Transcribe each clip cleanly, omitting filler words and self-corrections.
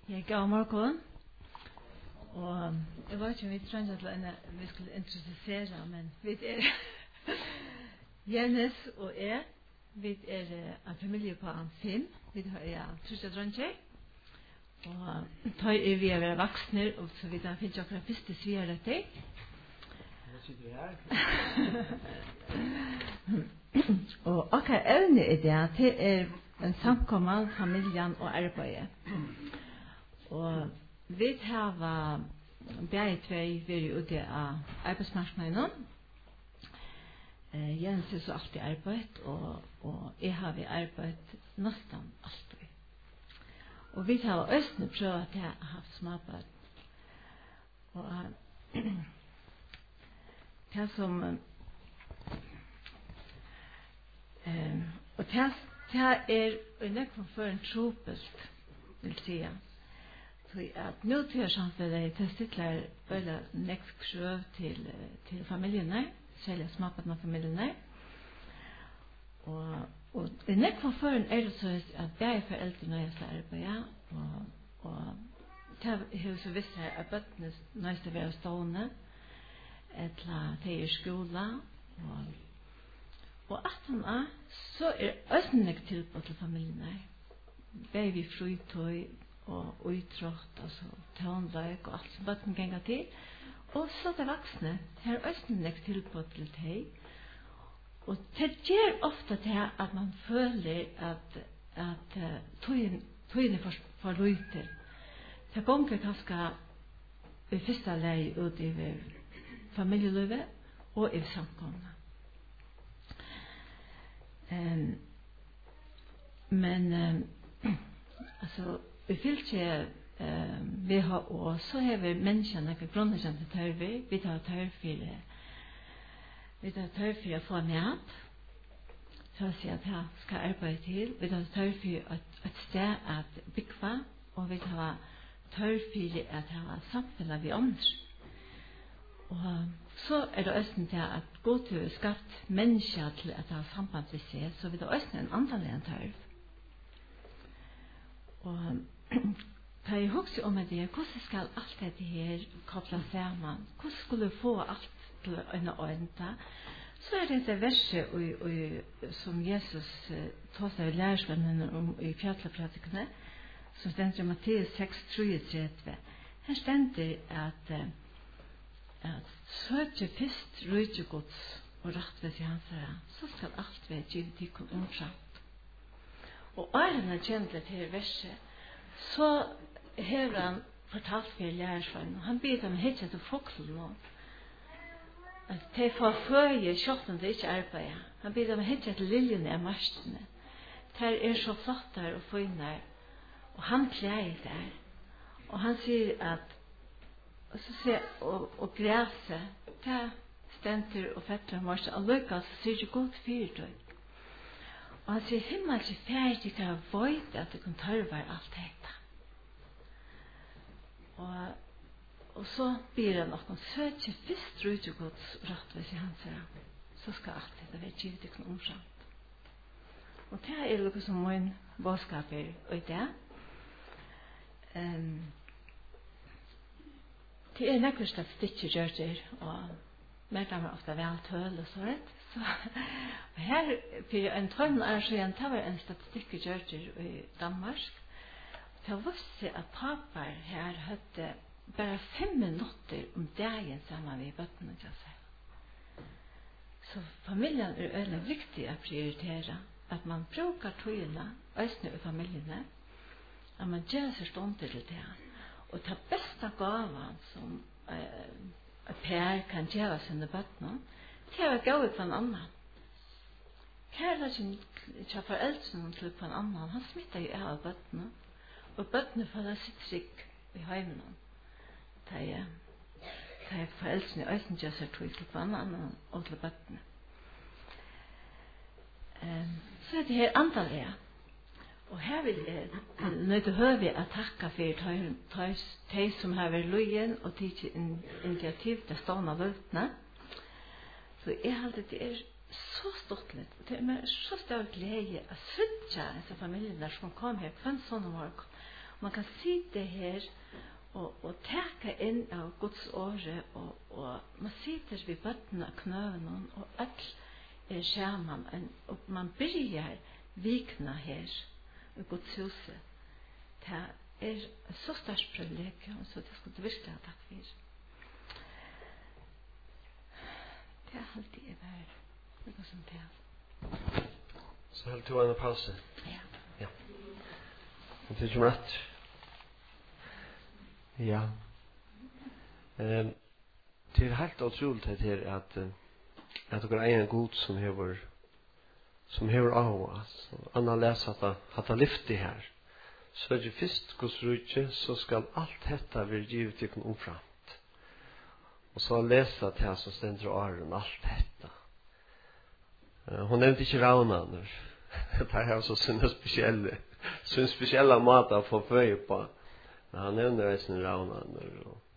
Jeg gav morgen, og jeg var ikke vidt trønnet til henne vi skulle introducere, men vi Jens og vi en familie på 5, vi har trusset drønner, og tar vi være voksne, og så vidt han finner akkurat første sviger til. Hva sitter vi her? Og akkurat evne det en samkomman, familien og arbeidet. Og vi har begge tvei vært ute av arbeidsmarknaden. Jens er så alltid arbeid, og jeg har arbeidet nesten alltid. Og vi har også prøvd at jeg har haft småbarn. Og det som og det nekken for en tropelt, vil si. At nå til samfunnet det stiller veldig nekk krøv til familiene, særlig småbarn av familiene. Og nekk for en det så at begge foreldrene nøyeste arbeidet, og det har så visst her at bøttene nøyeste være stående, eller til skola, og at han så også nekk tilbud til familiene. Baby frytøy, og utrått, altså tånløk og alt som bøtten ganger til. Og så det voksne, her er også nekk tilbud til deg. Og det gjør ofte til at man føler at tøyene for løyter. Det gonger kanskje i første leie ut i familielivet og i samkomne. Men altså vi fyllte vi har og så har vi menneskene for grunnleggende tørver, vi tar tørfire å få med så å si at jeg skal arbeide til, vi tar tørfire et sted at bygge, og vi tar tørfire at ha samfunnet vi andre. Og så det også til at gå til å skapt mennesker til at ha samband til seg, så vi tar også en annerledes tørv. Og da jeg husker om det, hvordan skal alt dette her koble sammen? Hvordan skulle vi få alt til en øynta? Så det verset som Jesus tog seg i lærersvennene om i fjallepratikene, som stender i Matteus 6:33. Her stender at søke først rydde Guds og rettvis i hans herre, så skal alt være givet til omsatt. Og årene kjente til verset, så har han fortalt for lærersvennen. Han ber dem hitje til foklen nå. At de får føje kjøtten det ikke arbeider. Han ber dem hitje til liljene av marstene. De så flottere og føyner. Og han klærer der. Og han sier at og græse, det stenter og fetter og morse. Og lykkes så sier det godt fyrtøy. Og han sier, himmels er ferdig til å vøyde at det kan tørve alt dette. Og så blir han noen søtje først rydde Guds rettvis i hans herre. Så skal alt dette være givet til noen omsatt. Og det noe som min bådskap og det. Det nekker statistikk gjør det, og medlemmer ofte vel tøl og så rett. Og her, for en 12 år siden, det var en statistikk gjør det i Danmark. Det visste at papar her hadde bare 5 minutter om dagen sammen med bøttene til seg. Så familien veldig viktig å prioritere, at man bruker tøyene, østene i familiene, at man gjør seg stånd til det. Og det beste gaven som et per kan gjøre sine bøttene, det å gå ut på en annen. Kærligheten til foreldrene til på en annen, han smitter jo av bøttene, og bøttene føler sitt trygg i heimen. Det foreldrene i øyne gjør seg trygg til på en annen og til bøttene. Så det her antallet. Og her vil jeg nødt til å høre at takke for de som har vært løyen og tidlig initiativ til stående løtene. Så jeg har det så stort litt. Det så stor glede å sitte disse familiene som kom her hver sånn morgen Man kan sitta här och täcka in av Guds åre och man sitter vid vattna knöven och all skärman och man börjar vikna här i Guds huset. Det så starkt privilegium så det skulle virkelig ha tack för. Det alltid värd. Det går som det. Så helt tog en paus. Ja. Det är ju rätt. Ja. Det är helt otroligt det här att det är en god som hever av oss. Anna läser att det lyfter här. Så är det först Guds rike, så skal allt detta bli givet till omframt. Och så läsa det här som ständer åren, allt detta. Hon nevnte ikke raunaner. Det här så sin speciella mat att få føje på. Men han nevner sin raunaner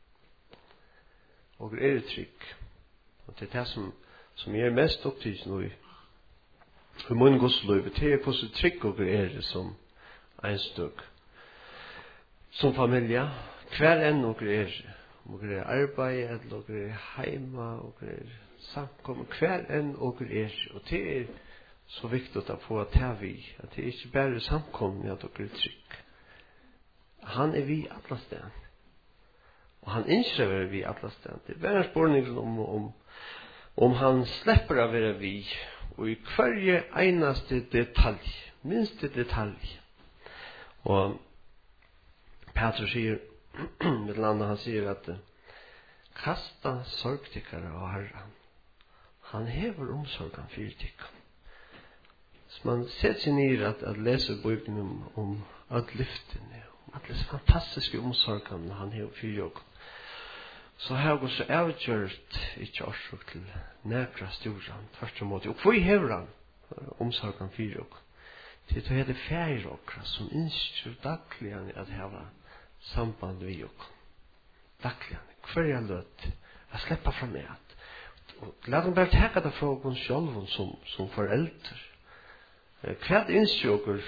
og trygg. Og det er det som er mest opptid nå i mun gudsløyve. Det er hvordan trygg og som en støk. Som familie, hver enn og om det arbeid, eller det heima, og det samkommet, hver enn og og det er så viktig å få ta vi, at det ikke bare samkommet at dere trygg. Han er vi alle sted. Og han innskrever vi alle sted. Det er bare spørningen om han slipper å være vi, og i hver eneste detalj, minste detalj. Og Petrus sier, med landet han sier at kasta sorgtikkere av Herren. Han hever omsorgen for tikkere. Så man setter seg ned at lese Bibelen om at lyftene, om at disse fantastiske omsorgene han hever for tikkere. Så har jeg så avgjørt ikke årsøk til nækra sturen, tvert og måte. Og hvor hever han omsorgene for tikkere? Det er det færre okra som innskjer dagligane at hava samband vi okra. Dagligane, hver jeg løt, jeg slipper fra meg at. La dem bare teka det fra oss sjálfun som foreldre. Hva innskjer okra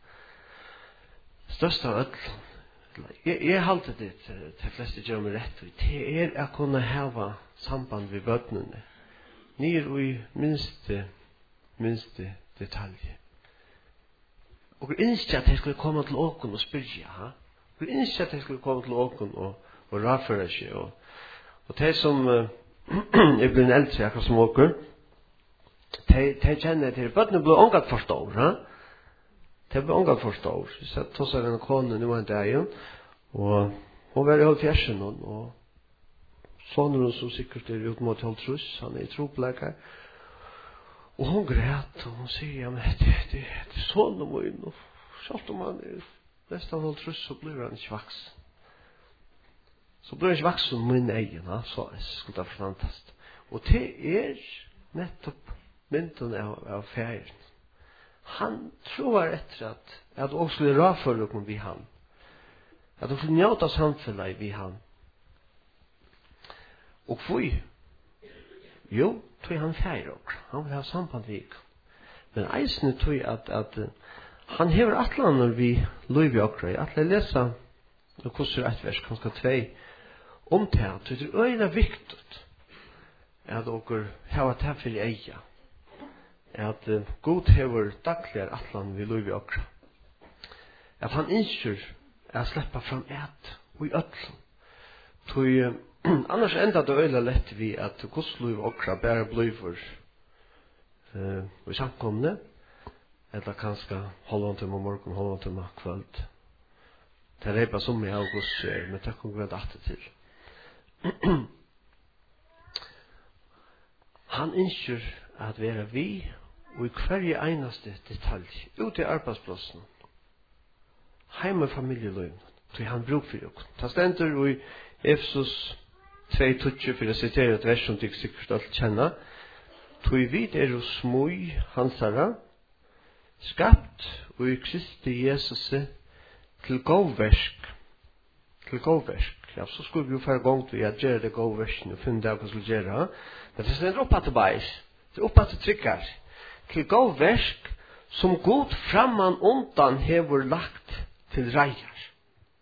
størst av ødlån? Jeg halte det til fleste gjør meg rett. Det er å kunne hava samband vi bøtnene. Nir og i minste detaljer. Og vi innskjer at jeg skulle komme til åken og spyrja. Vi innskjer at jeg skulle komme til åken og raføre seg. Og de som er blitt eldre akkurat som åker, de kjenner til bøttene ble omgatt for stor. De ble omgatt for stor. Så tog seg en kone nå en dag, og hun var i halv fjersen, og sånne som sikkert er ut mot halv trus, han er i troplekker. Og hun græt, og hun sier, ja, men det er sånn om hun, og selv om han er nesten halv trus, så blir han ikke voksen. Så blir han ikke voksen om min egen, så skulle det forstandast. Og det er nettopp mynden av ferien. Han tror etter at det også skulle raføre noen vi han. At det skulle njøte samfunnet vi han. Og hvor? Jo, tog han færre okra. Han vil ha samband vi ikke. Men eisene tog at han hever atlaner vi løyvi okra. Jeg atler lesa kurser et vers, kanskje 2, om det at det er øyne viktig at okra hava det for eia. At God hever dagligere atlaner vi løyvi okra. At han innskjer at sleppa fram et og i ødlom. Tog annars enda det øyla lett vi at gudsløyv okra bare bløyver i samkomne, eller kanskje halvann timme morgen, halvann timme kvöld. Det reipa som i august, men det kommer vi datte til. Han innskjer at være vi, og i hver eneste detalj, ut i arbeidsplassen, heima familieløyven, tog han bruk for oss. Det stender i Efesus 2:20 for å sitere et vers som du sikkert alt kjenner. Tog vi er hos smøy hansara, skapt og i Kristi Jesus til gåvversk. Til gåvversk. Ja, så skulle vi jo føre gang til å gjøre det gåvversken og finne det hva skulle gjøre. Men det er oppe til beis. Det er oppe til trykker. Til gåvversk som god framman undan hever lagt til reier.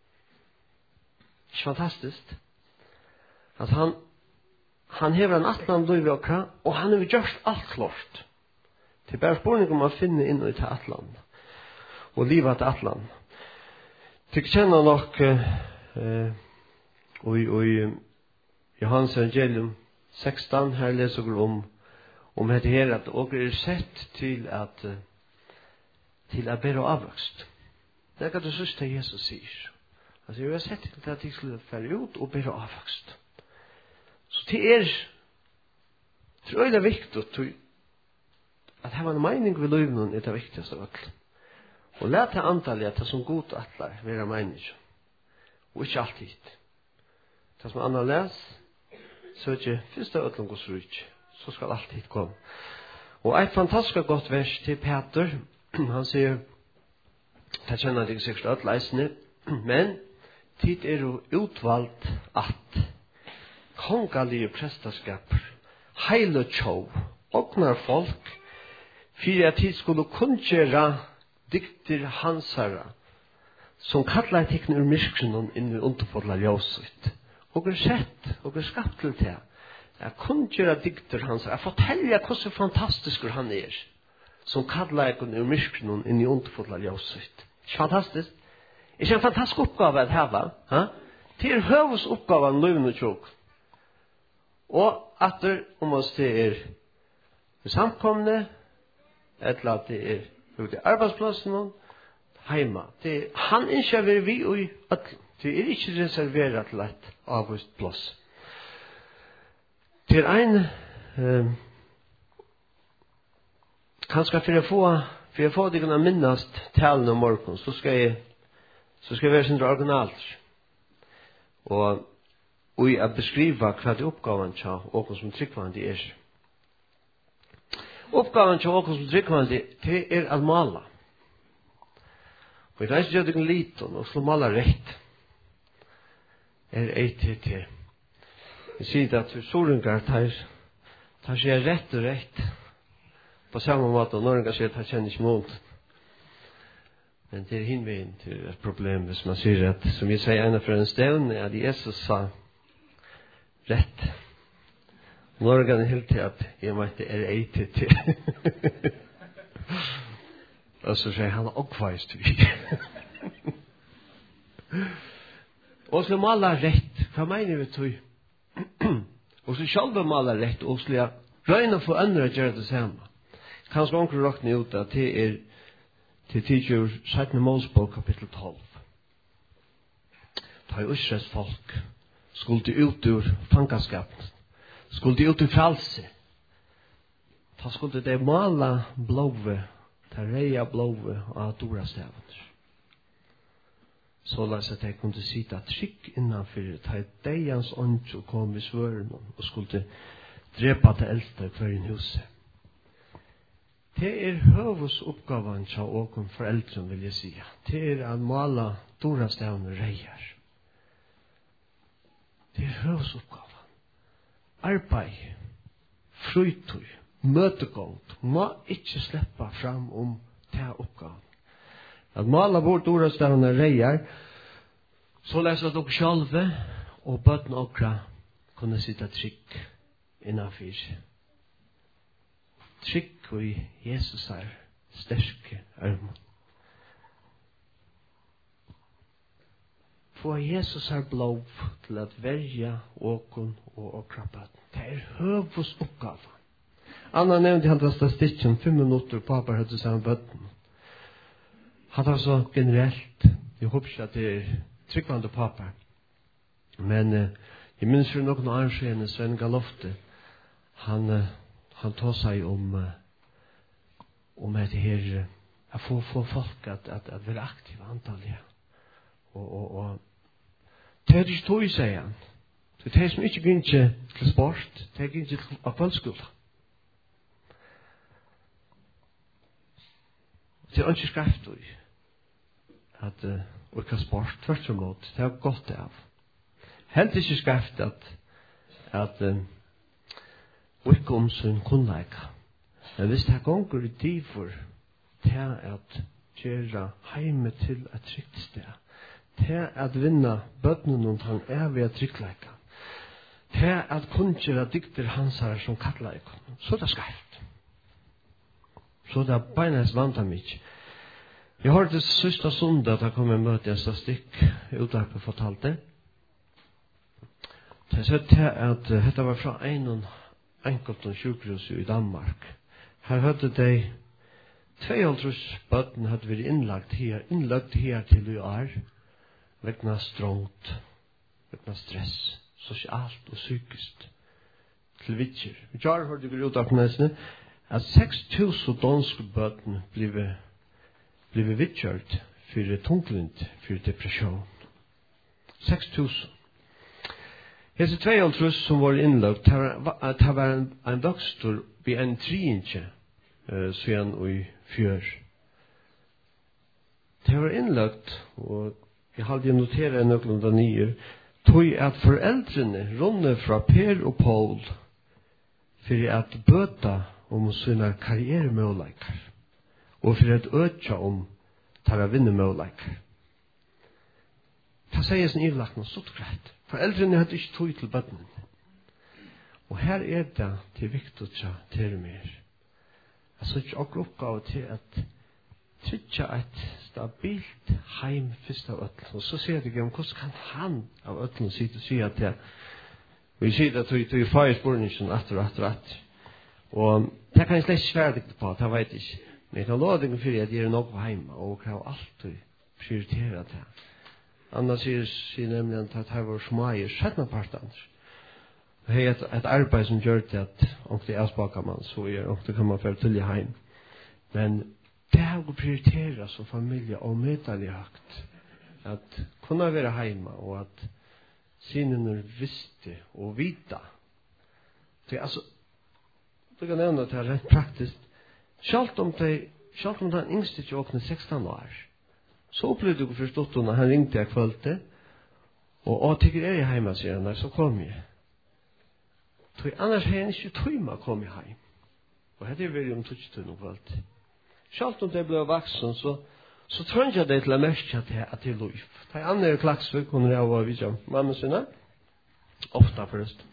Ikke fantastisk? At han hever en atlan liv i okra, og han har gjort alt klart. Det er bare spørning om å finne inn i til atlan, og livet til atlan. Du kjenner nok i Johannes evangelium 16, her leser vi om dette her, at dere er sett til at bære avvokst. Det er hva det synes det Jesus sier. Altså, jeg har sett til at de skulle fære ut og bære avvokst. Så det tror jeg det er viktig at ha en mening ved løyvnen er det viktigste av alt. Og lær til antallet at det som god atler være mening. Og ikke alltid. Det som Anna les, så er ikke først av øtlen gos rydg. Så skal alltid komme. Og et fantastisk godt vers til Peter. Han sier, det kjenner jeg sikkert øtlen eisene, men tid er jo utvalgt at kongalige prestaskaper, heile tjov, ognar folk, for at de skulle kunngjøre dikter hansara, som kallar tekne ur myskenen inn i underfodla ljøsut. Og er sett, og er skapt til det. Jeg kunngjøre dikter hansara, jeg forteller hvordan fantastisk han er, som kallar tekne ur myskenen inn i underfodla ljøsut. Ikke fantastisk? Ikke en fantastisk oppgave å hava? Det er høves oppgaven løvende tjokk. Og atter om oss det er samkomne, eller at det er ute i arbeidsplassen, heima. Han ikke vil vi og at det er ikke reserveret til et avvist plass. Til en kanskje for å få deg å minnast talen om morgen, så skal jeg være sin originalt. Og jeg beskriver hva det oppgaven til åkken som tryggvandig er. Oppgaven til åkken som tryggvandig, det er å male. Og jeg kan ikke gjøre det liten, og slå male rett. ETT. Jeg sier at soringar tar seg rett og rett. På samme måte, og Norge sier at han kjenner ikke mot. Men det er hinveien til et problem hvis man sier at, som jeg sier ene for en stevn, at Jesus sa rett. Norge er helt til at jeg mente ETT. Og så sier han oppveist vi. Og så maler rett. Hva mener vi tog? Og så selv maler rett. Og så røyne for andre å gjøre det samme. Kanskje onker råkne ut at det er til tidsjur 17. Mosebok kapittel 12. Ta i Israels folk skulle ut ur fangaskapen. Skulle ut ur fralse. Ta skulle de mala blåve, ta reia blåve av dora stavene. Så la seg at jeg kunne sitte trygg innanfor, ta i deians ånd og kom i svøren og skulle drepa til eldste hver en huset. Det er høvus oppgaven til åken foreldren, vil jeg si. Det er å mala dora stavene reier. Det er høvus oppgaven. Arbeid, frytøy, møtegångt, må ikke slippe fram om det oppgaven. At mala bort ordastavene reier, så leser dere sjálve, og bøtten okra kunne sitte trygg innanfyr. Trygg og Jesus er sterke armen. Få Jesus er blov til at verja åkon og okra bøtten. Det er høvus oppgave. Anna nevnte han til statistikken 5 minutter på pappa høyde sammen bøtten. Han var så generelt, jeg håper ikke at det er tryggvande pappa. Men jeg minns for noen annen skjene, Sven Galofte, han tar seg om det her, å få folk at være aktive antallet. Og det er ikke tog, sier han. Det er som ikke begynner til sport, det er ikke til kveldskolen. Det er ikke skreft at og ikke sport, tvert og måte, det er godt av. Helt ikke skreft at og ikke om sin kunnleika. Men hvis det er gonger i diver til at gjøre heime til et trygt sted, Til at vinna bøtnen og han evige tryggleika. Til at kunngjera dykter hans her som kattla ikon. Så det skarpt. Så det beinast vanta mykje. Jeg hørte det sista sondag at jeg kom en møte en stikk utvarpe fortalte. Jeg sa til at dette var fra en enkelt sjukhus i Danmark. Her hadde de 2,5 bøtten hadde vært innlagt her til i år, vegna strångt, vegna stress, sosialt og psykisk, til vitjer. Vi har hørt det ut av næsene, at 6.000 danske bøtten blive vitkjørt for tunglynt, for depresjon. 6.000. Hese 2,5 som var innlagt, det var en dagstor ved en triinje, siden i fjør. Det var innlagt, og jeg hadde noteret noen av nye, tog at foreldrene runde fra Per og Paul for at bøta om sine karrieremøleikar, og for at øtja om tar vinnemøleikar. Det sier sin ivlagt noe stort greit. Foreldrene hadde ikke tog til bøtene. Og her det til viktig til mer. Jeg så ikke akkurat oppgave til at tryggja et stabilt heim først av øtlen. Og så sier jeg om hvordan kan han av øtlen si at det vi sier at du fire spørningen etter. Og det kan jeg slett svære deg på, det vet jeg ikke. Men jeg kan love deg for at jeg noe på hjemme, og kan alltid prioritere det. Annars sier nemlig at det var smager 17 parter. Det et arbeid som gjør det at om det avspaker man, så om det kan man få til hjem. Men det har å prioritere som familie og medelig høgt. At kunne være hjemme, og at sinene visste og vita. Det altså, du kan nevne at det rent praktisk. Selv om den yngste ikke åkne 16 år, så opplevde jeg forstått når han ringte jeg kvølte, og tykker jeg hjemme, sier han, så kom jeg. Annars har jeg ikke tøyma kommet hjem. Og dette veldig om tøytstøyne kvalt. Selv om det ble vaksen, så trenger jeg det til å merke at det er lov. Det er andre klagsvøk, hun er av å vise mamma sine. Ofta først.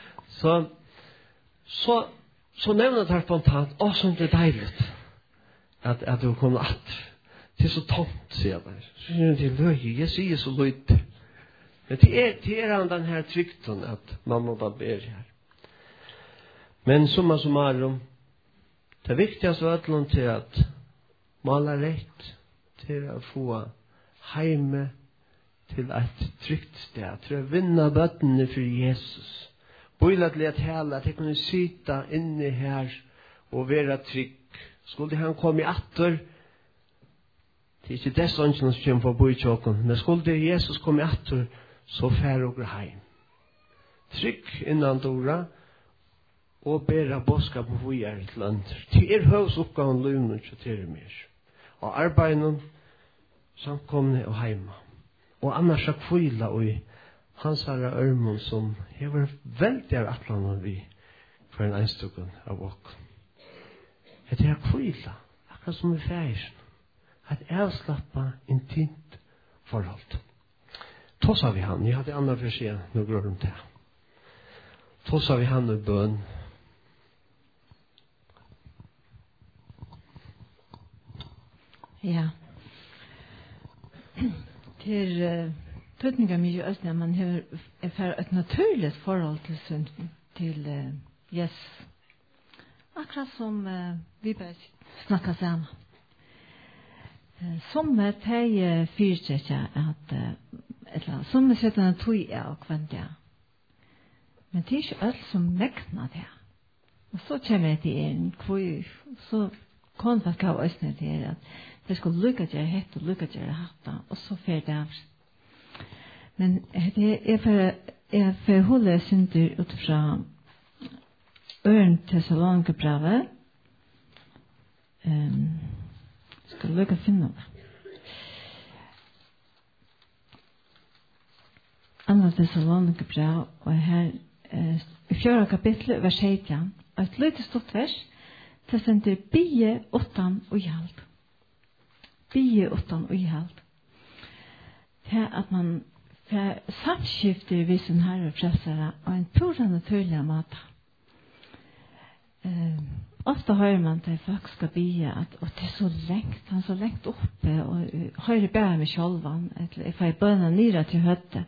Så nevner det spontant, som det er deilig at du kommer att. Det er så tomt, sier jeg. Så sier det løy, jeg sier så løyt. Men det er den her trykten at mamma bare ber her. Men summa summarum, det viktigaste av ötlund til at mala rett, til å få heime til et trygt sted, til å vinna bøttene for Jesus. Bøyla til at hele, at jeg kunne sitta inne her og være trygg. Skulle han komme i atter, det er ikke det sånn som kommer på bøytjåken, men skulle Jesus komme i atter, så fær og heim. Trygg innan dora, og bæra bådskapen for jeg til andre. Til høvsoppgaven løvnen til mer. Og arbeiden, samkomne og heima. Og annars er kvila og i hans herre ørmån som hever veldig av atlanen vi for en einstukken av åk. Det er kvila, akkurat som i ferien. Et avslappa, intimt forhold. Tåsa vi han, jeg hadde andre for å si noe grør om det. Tåsa vi han og bøn. Ja. Til tøtninga mye østene, man har et naturligt forhold til Jesus. Akkurat som vi bare snakker sammen. Som de fyrtrekker at som setter en tog av kvendt. Men det er ikke alt som mekner det. Og så kommer jeg til en kvøy, så kan faktisk ha østene til at det skulle lykke til hett og lykke til hatt, og så fer det av. Men jeg får holde synder ut fra Øren Thessalonikerbrevet. Skal lykke å finne det. Andre Thessalonikerbrev, og her i 4. kapittel, vers 18, og et lite stort vers, det sender bie åttan og hjalt. Bie åttan og hjalt. til at man samskifter vid sin herre pressere og en pura naturlig måte. Ofta hører man til folk skal bygge at og det så lengt, han så lengt oppe og hører bare med sjølvan jeg får bønne nere til høtte.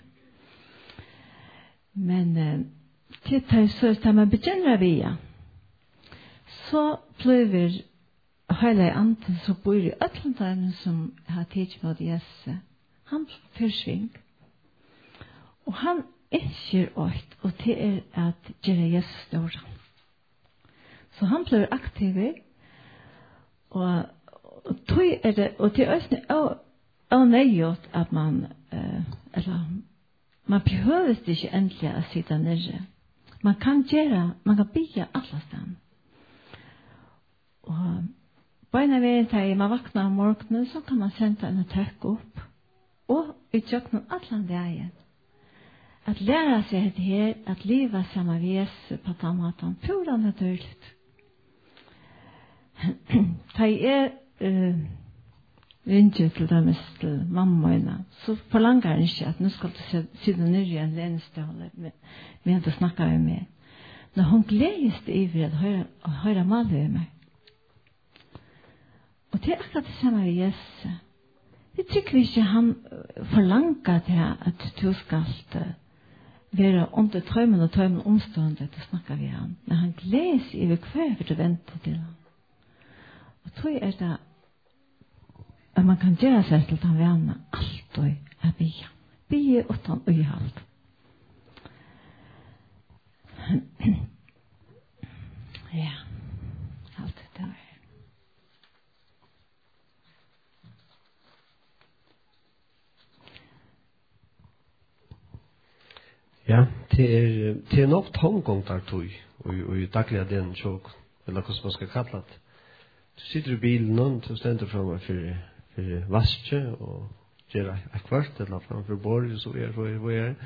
Men til man begynner å bygge så blir hele anden som bor i Øtlandene som har tids mot Jesus. Han forsving. Og han ønsker åt, og det at gjøre Jesus større. Så han blir aktiv, og det er også nøyot at man behøver ikke endelig å sitte nere. Man kan bygge alle steder. Og beina veien til man vaknar om morgenen, så kan man sende en tøkk opp. Og uttrykken alle dagen. At lære seg det her, at livet sammen med Jesus på den måten, pura naturligt. Da jeg ringer til dem til mamma mine, så forlanger jeg ikke at nå skal du sitte nere i en lenestål med å snakke med meg. Når hun gledes det i å høre malet med meg. Og det akkurat det samme med Jesus. Det tykker vi ikke han forlanger til at du skal være under tøymen og tøymen omstående til å snakke med han. Men han gledes i hver for å vente til han. Og tror jeg det at man kan gjøre seg til den vene alltid er bygge. Bygge uten øyehalt. Ja, alt det der. Ja, det er nok tomgång der tog, og i daglig den tjok, eller hva man skal kalla det. Du sitter i bilen og du stender frem for vaske, og gjør et kvart, eller frem for bord, så er.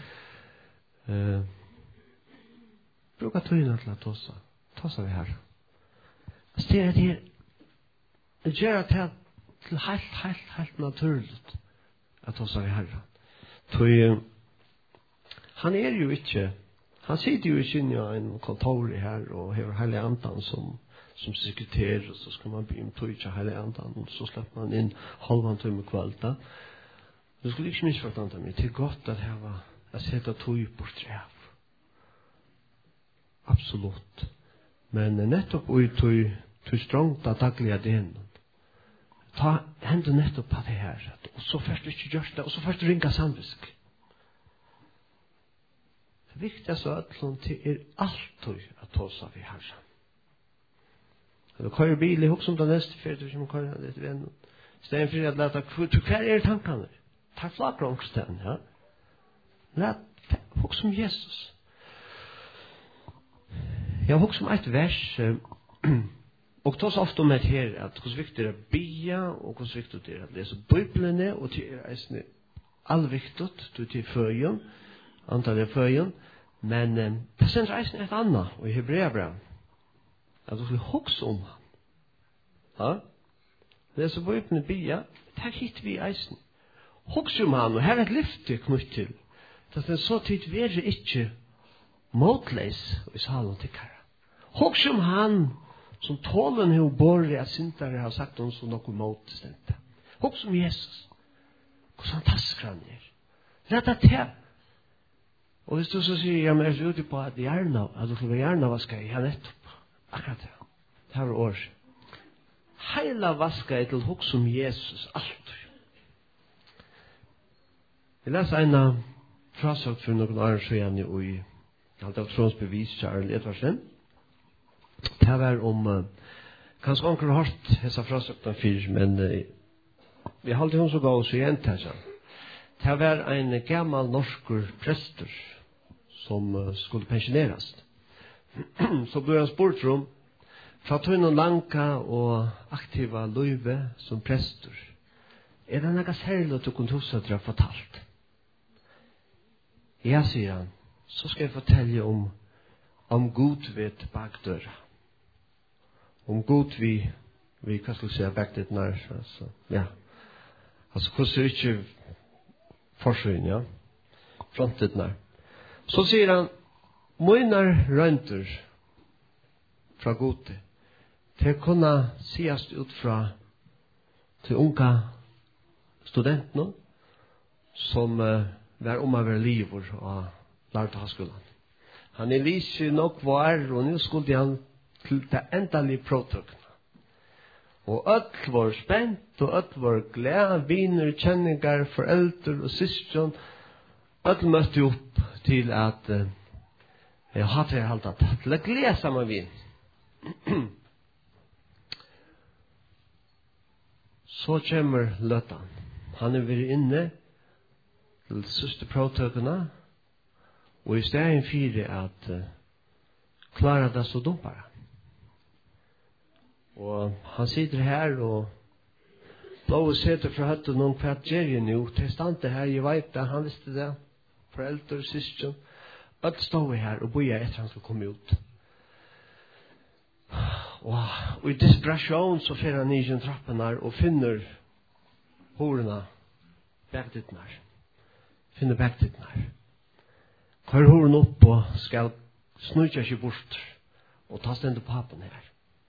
Bruka tøyna til å tåsa vi her. Altså det er det gjør det til helt naturligt at tåsa vi her. Tøy, han jo ikke, han sitter jo ikke inn i en kontor her og har hele andan som sekretær, og så skal man begynne tog ikke hele andan, og så slipper man inn halvan tøyme kvalta. Det skulle ikke minst fortalt meg, det er godt at jeg setter tog bort trev. Absolutt. Men nettopp og tog strongt av daglige den, ta hender nettopp på det her, og så først du ikke gjør det, og så først du ringer samvisk. Det viktigste av alt til alltid at tåsa vi her. Du kører bil, jeg husker om det neste fyrt, du kommer kører litt venn. Stedet for at leta, hver tankene? Ta flaker omkring, ja. Husker om Jesus. Jeg husker om et vers, og tås ofte om et her, at hvordan viktig er å bia, og hvordan viktig er å lese Bibelene, og til eisne allviktig, til føyen, antallet føyen, men det sender eisne et annet, og i Hebreabrev, at du skal huske om han. Ja? Lese Bibelene bia, det hit vi eisne. Huske om han, og her et lyfte knytt til, at den så tid være ikke motleis i salen til kære. Huske om han, som tålen har båret at syndere har sagt om som noe motstendte. Huske om Jesus, hvor fantastisk han er. Rett at det. Og hvis du så sier, ja, men er du ute på at du får hjerna vaska i, ja, nettopp. Akkurat det. Det var år. Heila vaska i til huske om Jesus, alt. Jeg leser en frasagt for noen annen sjøen i Tronsbevis, Charles Edvardsen. Det var om, kanskje onker har hørt hessa frasagten fyr, men vi halte hun så gav oss igjen til seg. Det var en gammal norskur prester som skulle pensjoneras. Så ble han spurt om, fra tøyne langa og aktiva løyve som prester, er det noe særlig at du kunne huske at du har fortalt? Ja, sier han, så skal jeg fortelle om god vet bakdøra. Om god vi hva skal jeg si, bakdøra nær, altså, ja. Altså, hvordan ikke forsyn, ja. Frontetnar. Så sier han, «Møynar røyntur fra gode, til kunne sies ut fra til unga studentene, som var å være liver og lærte høyskolen. Han lyser nok var, og nå skulle han til det endelige prøvtøkene. Og alt var spent, og alt var glede, viner, kjenninger, foreldre og søsken. Alt møtte opp til at jeg hadde alt at til å glede sammen vin. Så kommer Løtan. Han vært inne til søste prøvtøkene, og i stedet for at klare det så dumpere. Og han sitter her og blåer seter fra høtten om hva gjør jeg nå. Til stande her, jeg vet det, han visste det. Foreldre, søsken. Alt står her og bøyer etter han skal komme ut. Og i desperasjon så fer han i sin trappen her og finner horene bagdittene her. Finner bagdittene her. Kvar horen opp og skal snurja seg bort og ta stendt papen her.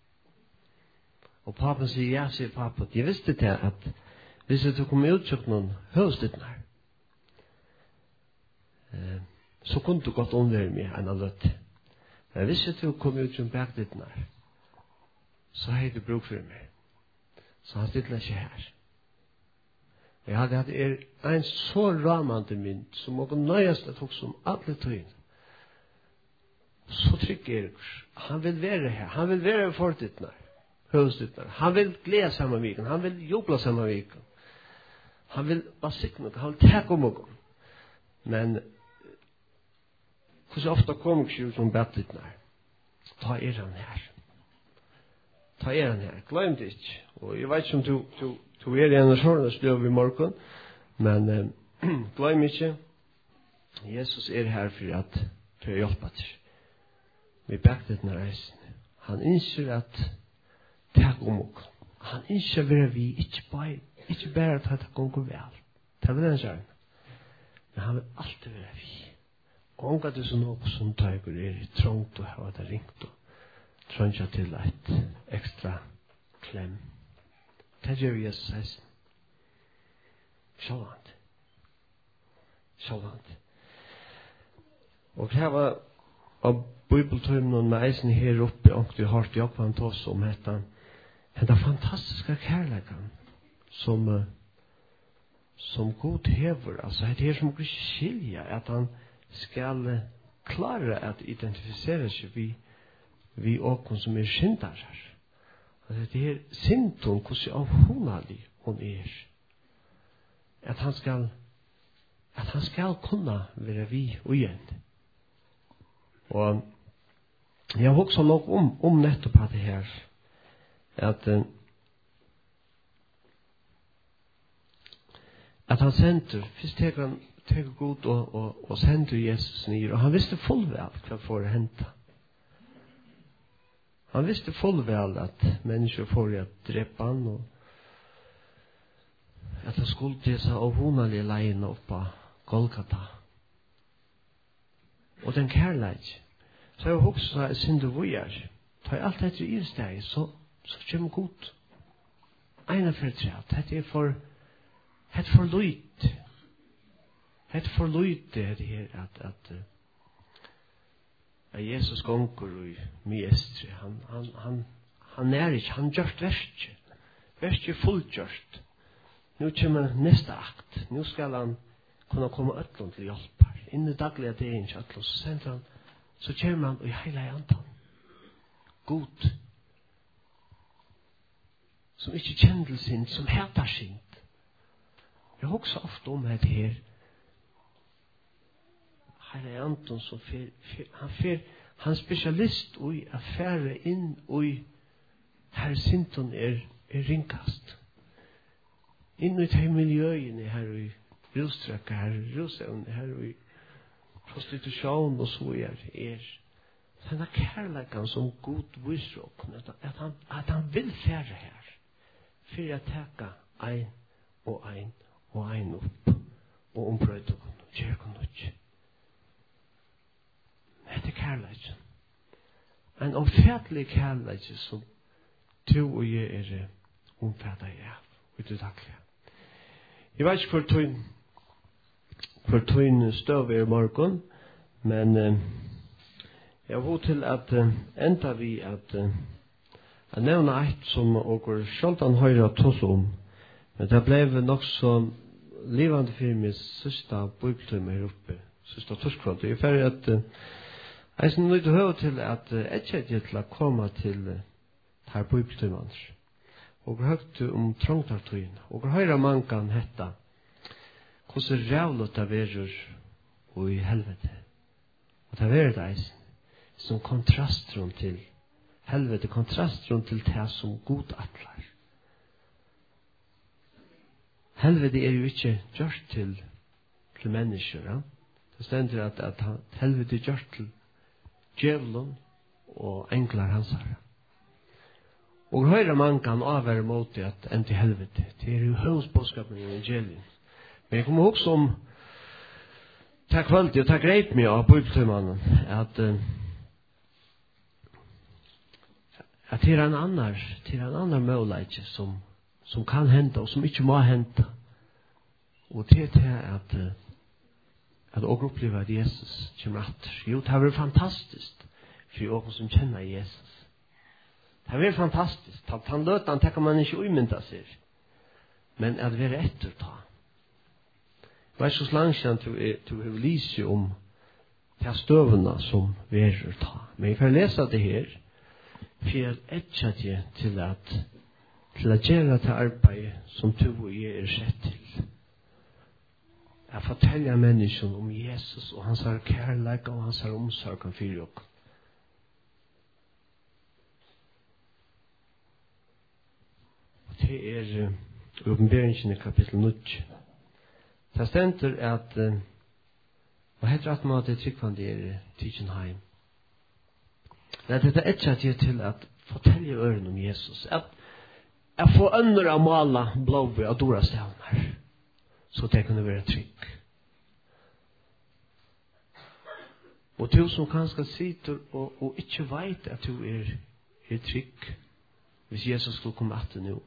Og papen sier, ja, sier papen, jeg visste til at hvis jeg kom ut til noen høvstittene her, så kunne du godt omvære meg enn av løtt. Men hvis jeg kom ut til bagdittene her, så har jeg bruk for meg. Så han stittler ikke her. Jeg hadde hatt en så ramande mynd som må nøyest at hos om alle tøyene. Så trygg Erik. Han vil være her. Han vil være fortittene. Høvstittene. Han vil glede sammen med han vil jubla sammen med han vil være sikker han vil takke om noe. Men hvordan ofte kommer ikke ut som bedtittene? Ta han her. Ta han her. Glem det ikke. Og jeg vet ikke om du i en sånn støv i morgen, men glem ikke, Jesus her for at du har hjulpet til. Vi bakte den reisen. Han innser at takk om oss. Han innser at vi ikke bare at det går vel. Det vil han gjøre. Men han vil alltid være vi. Og om det er noe som tar i trångt og har det ringt og trångt til et ekstra klem. Det gjør vi Jesus heisen. Sjålant. Og det var av bibeltøymen med eisen her oppe, og du har hørt Jakob tås om dette fantastiske kærleikene som God hever. Altså, det er som ikke skilja at han skal klare at identifisere seg vi åkken som skyndere her. Det er synden, hvordan avhåndalig hun at han skal kunne være vi og igjen. Og jeg har også nok om nettopp at det her, at han sender, først teker god og sender Jesus ned, og han visste fullvel hva for å hente. Han visste fullvel at mennesker får å drepe han, og at han skulle til seg av hundelige leien opp av Golgata. Og den kærlighet, så jeg også sa, synd og vujer, ta alt etter i steg, så kommer god. Ena for tre, det er for løyt. Det er for løyt det her, at Jesus gonger i miestre. Han ikke, han gjørst verst. Verst er fullgjørst. Nå kommer neste akt. Nå skal han kunne komme øtlund til hjelp. Inn i daglige dagen til øtlund, så sender han, så kommer han i hele antan. God. Som ikke kjenner sin, som heter sin. Jeg har også ofte om det her. Hele antan som han spesialist i affære inn i her sinton ringkast. Inn i de miljøene her i rustrekka, her i rusevne, her i prostitusjon og så denne kærleikan som god viser oss, at han vil fære her, for å teka ein og ein opp, og ombrøyde og gjør noe. Det kærlighet. En omfattelig kærlighet som du og jeg omfattet av. Og det takler. Jeg vet ikke for tøyn støv morgen, men jeg har hått til at enda vi at nevne et som åker sjaldan høyre tås om, men det ble nok så livande for meg sista bøykeltøyme her oppe, sista torskvant. Jeg er ferdig at jeg er nødt til å høre til at jeg til å komme til her bøykeltøymans. Og høyt om trångtartøyen, og høyre man kan hette hvordan rævlet det verur og i helvete. Og det verur det eisen som kontrast rundt til helvete, kontrast rundt til det som god atlar. Helvete er jo ikke gjort til mennesker. Ja? Det stender at helvete er gjort til djevelen og englar hans herre. Og høyre man kan avvære mot det at enn til helvete. Det er jo høvdsbådskapen i evangelien. Men jeg kommer også om takk kvalitet og takk greit meg av bøybeltøymannen at det er en annan møleik som kan hente og som ikke må hente. Og det er at å oppleve at Jesus kommer atter. Jo, det har vært fantastisk for åkken som kjenner Jesus. Det har vært fantastisk. Han løter tenker man ikke umynda seg. Men at være etter ta. Det er så slangt du har lyst om de støvene som verer ta. Men jeg kan lese det her for at etja det til at gjøre det arbeid som du og jeg er sett til. Jeg forteller mennesken om Jesus og hans kærlighet og hans omsorg for dere. Det er åpenberingen i kapittel 9. Det stender at og heter at man det tryggvande er Tidgenheim. Det er etja det til at fortelle øren om Jesus. At få ønner av mala blåve og dora stavner. Så det kunne være trygg. Og du som kanskje sitter og ikke vet at du er trygg hvis Jesus skulle komme etter nå.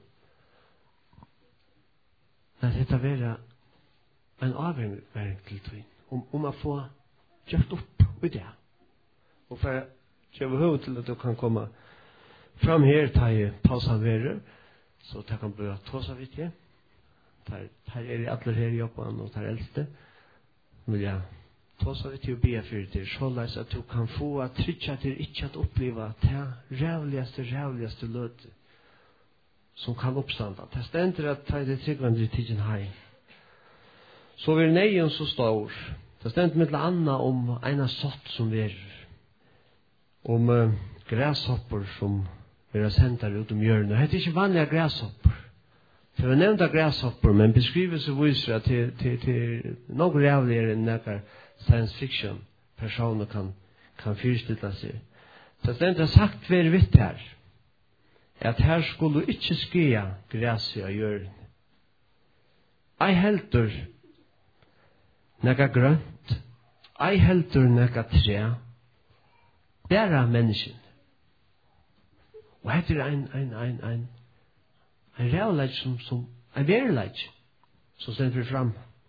At dette være en avværing til tøyen. Om å få gjort opp i det. Og for at jeg vil høre til at du kan komme fram her til pausaverer, så det kan bli tåsa vidt det. Her er alle her i jobben og der eldste. Vil jeg tåsa vidt til å be for det, så at du kan få at trykja til ikke at oppleve det rævligaste løte som kan oppstanda. Det stender at det er tryggvande i tiden her. Så vil neien så stor. Det stender med anna om en sort som verer. Om græshopper som vil sendt ut om hjørnet. Det er ikke vanlige græshopper. Det var nevnt av græshopper, men beskrivelse viser at det er noe rævligere enn noen science fiction personer kan fyrstille seg. Så det er sagt ved vitt her, at her skulle ikke skia græset av hjørnet. Ei heldur nega grønt, ei heldur nega tre, bæra mennesken. Og hette er en realleik som en verleik som stender fram.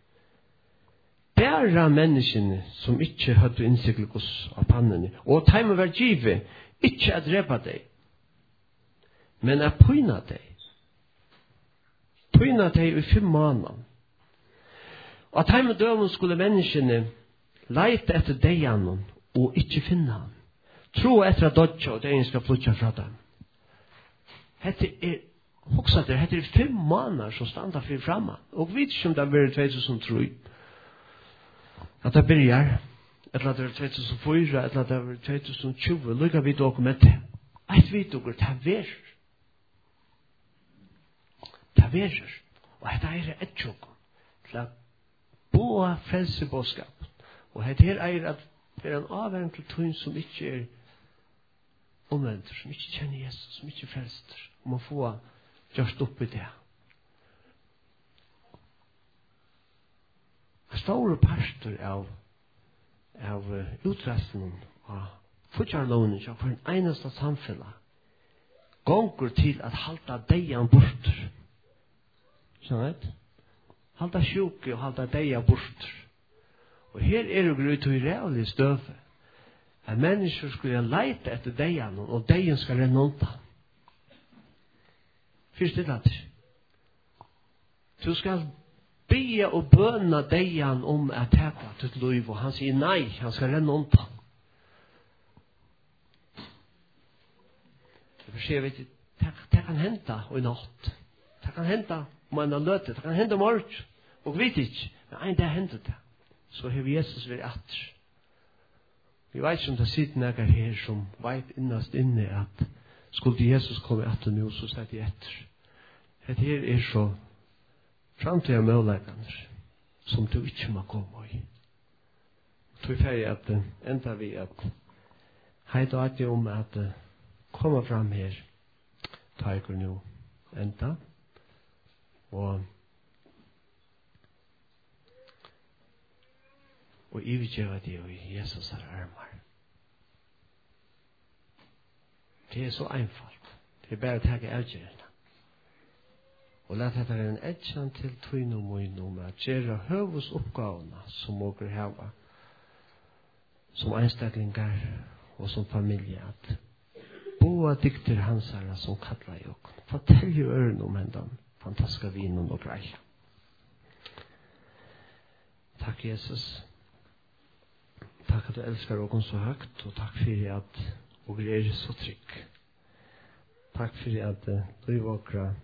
Bæra menneskene som ikke hadde innsiktligos av pannene, og teimen var givet, ikke at drepa deg, men at pyna deg. Pyna deg i 5 måneder. Og at teimen døven skulle menneskene leite etter deianen og ikke finne han. Tro etter at dodja og deien skal flytja fra dem. Hette er hoksa der, hette er 5 måneder som standa fri framman. Og vi vet ikke om det har vært 2003. At det byrjar, eller at det er 2004, eller at det er 2020, lukka vi dokumentet. Eit vi dokumentet, det er verer. Det er verer. Og hette er et tjokk til at boa frelsebåskap. Og hette er at det er en avværing til tøyen som ikke er omvendt, som ikke kjenner Jesus, som ikke frelster, om å få gjørst opp i det. En stor parter av utresten av futjarlånen som for en eneste samfunn gonger til at halta deian borter. Sånn? Halta sjuke og halta deia borter. Og her det grøyt og reallig støve at mennesker skulle leite etter deian og deien skal renne undan. Fyrst det at du skal be og bøna deian om at teka til liv og han sier nei, han skal renne undan. Det kan hända i natt. Det kan hända om en løte. Det kan hända morgen. Og vet ikke. Men en dag hender det. Så har Jesus vært atter. Vi vet ikke om det sitter noen her som vet innast inne at skulle Jesus komme atter nå, så sier de etter. Det her så framtida mulighetene som du ikke må komme i. Så ferdig at enda vi at heit og at jeg om at komme fram her tager nå enda og ivergjøver det i Jesus armar. Det så einfalt. Det bare å ta avgjørende. Og la dette være en edgen til tøyne og møyne med at gjøre høves oppgavene som åker hava som einstaklingar og som familie at boa dykter hansara som kallar i okken. Fortell jo øren om hendan fantastiska vinen og greia. Takk Jesus. Takk at du elskar okken så høgt, og takk for at og så trygg. Takk for at du okra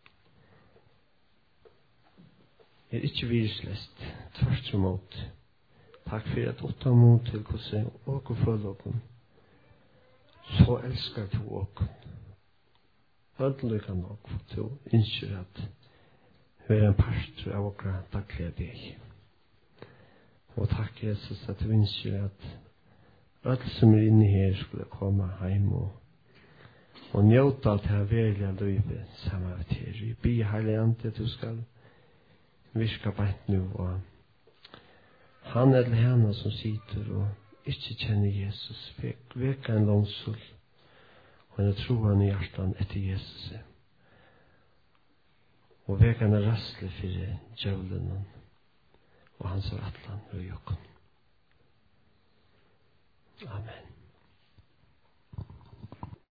ikke virslest, tvert imot. Takk for at åtta mot til hvordan åker følger okken. Så elskar du okken. Ødelykker nok, for du innskjer at du en pastor av okra daglige deg. Og takk Jesus at du innskjer at alt som inne her skulle komme hjem og njóta av det verlige livet sammen med her. Vi ber heilig ante at du skal virka bænt nu og han eller henne som sitter og ikke kjenner Jesus veka en långsull og en troen i hjertan etter Jesus og veka en rastle for djævlen og hans ratlan og jokken. Amen.